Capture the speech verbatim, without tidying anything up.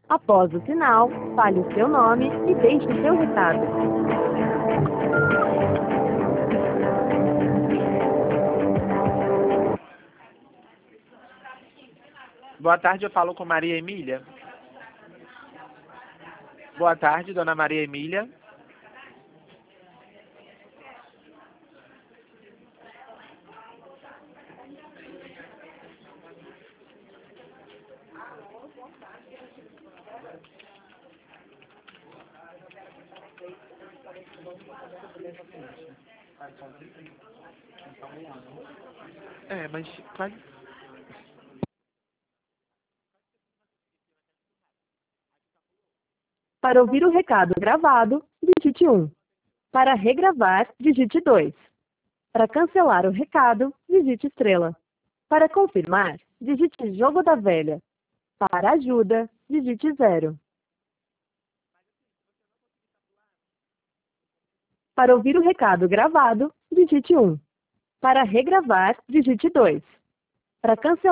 Após o sinal, fale o seu nome e deixe o seu recado. Boa tarde, eu falo com Maria Emília. Boa tarde, dona Maria Emília. É, mas quase... Para ouvir o recado gravado, digite um. Para regravar, digite dois. Para cancelar o recado, digite estrela. Para confirmar, digite jogo da velha. Para ajuda, digite zero. Para ouvir o recado gravado, digite um. Para regravar, digite dois. Para cancelar